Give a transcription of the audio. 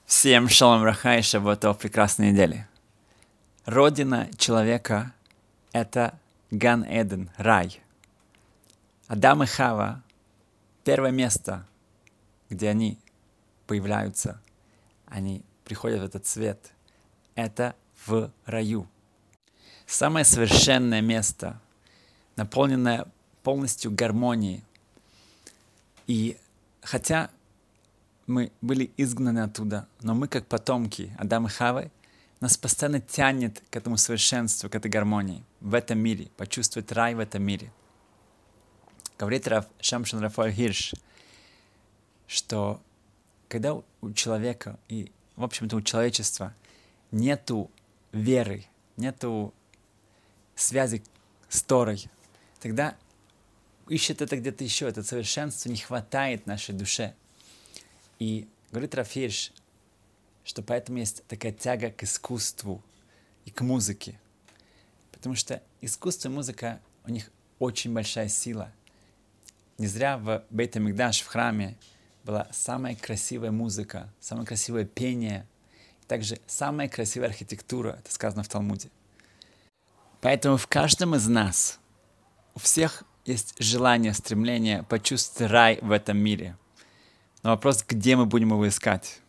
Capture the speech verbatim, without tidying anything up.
Всем шалом раха и шавуатов прекрасной недели. Родина человека — это Ган-Эден, рай. Адам и Хава — первое место, где они появляются, они приходят в этот свет. Это в раю. Самое совершенное место, наполненное полностью гармонией. И хотя мы были изгнаны оттуда, но мы, как потомки Адама и Хавы, нас постоянно тянет к этому совершенству, к этой гармонии в этом мире, почувствовать рай в этом мире. Говорит Рав Шимшон Рафаэль Хирш, что когда у человека и, в общем-то, у человечества нету веры, нету связи с Торой, тогда ищет это где-то еще, это совершенство не хватает нашей душе. И говорит Рав Хирш, что поэтому есть такая тяга к искусству и к музыке. Потому что искусство и музыка, у них очень большая сила. Не зря в Бейт-Амикдаш, в храме, была самая красивая музыка, самое красивое пение, и также самая красивая архитектура, это сказано в Талмуде. Поэтому в каждом из нас, у всех есть желание, стремление почувствовать рай в этом мире. Но вопрос, где мы будем его искать?